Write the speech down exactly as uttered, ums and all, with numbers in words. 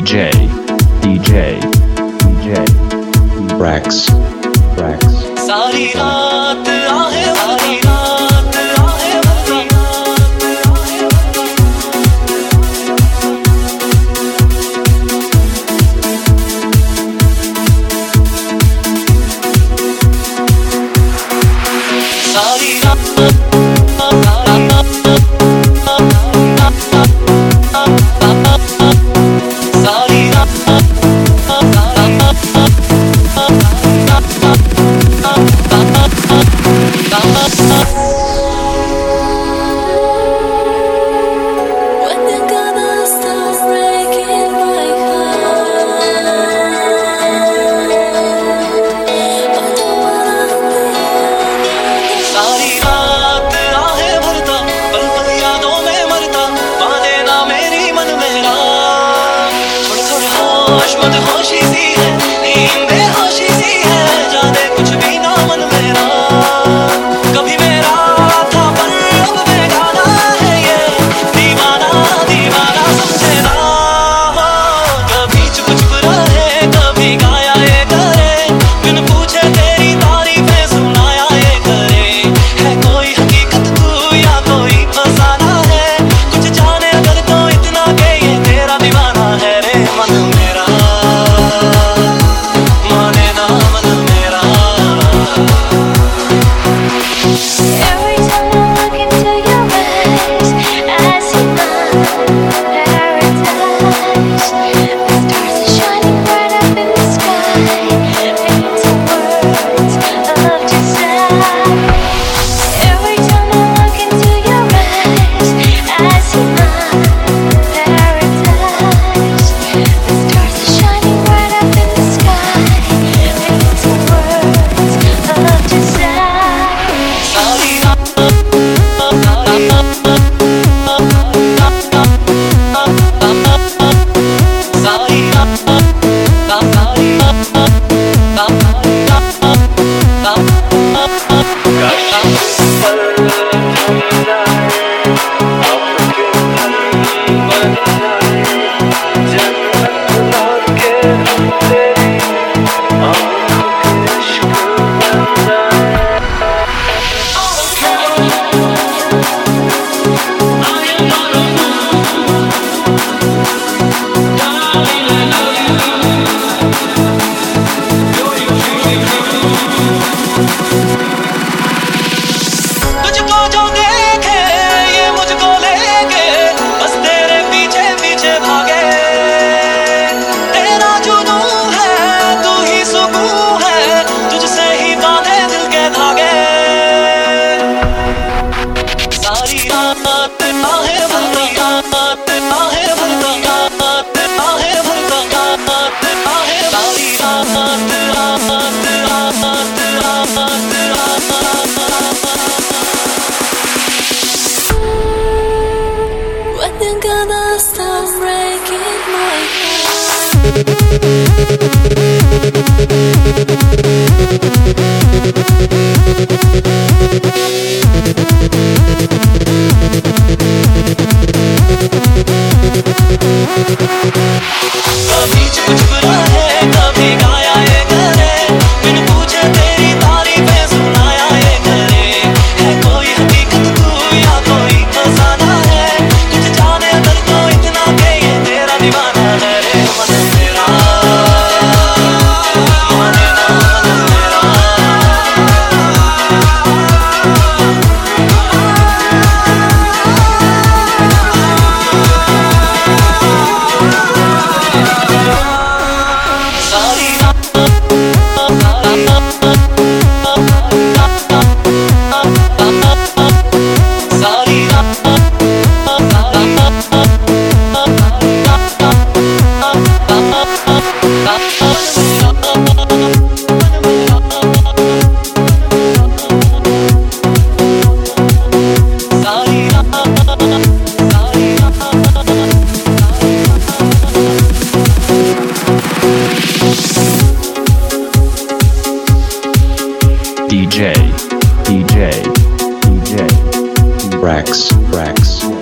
J, D J, D J, Brax, Brax. सारी रात आहे सारी रात आहे भरी सारी रात मदहोशी सी है नींद बेहोशी सी है जाने कुछ भी ना मन मेरा कभी मेरा था पर अब बेगाना है ये दीवाना दीवाना समझे ना हो कभी चुप चुप रहे कभी गाया ये करे बिन पूछे तेरी तारीफें सुनाया ये करे है कोई हकीकत तू या कोई फसाना है कुछ जाने अगर तो इतना के ये तेरा दीवाना है रे मन मेरा कभी चुप चुप रहे कभी गाया ये करे बिन पूछे तेरी तारीफें सुनाया ये करे है कोई हकीकत तू या कोई फसाना है कुछ जाने अगर तो इतना के ये तेरा दीवाना है रे मन मेरा माने ना मन मेरा D J, D J, D J, Brax, Brax.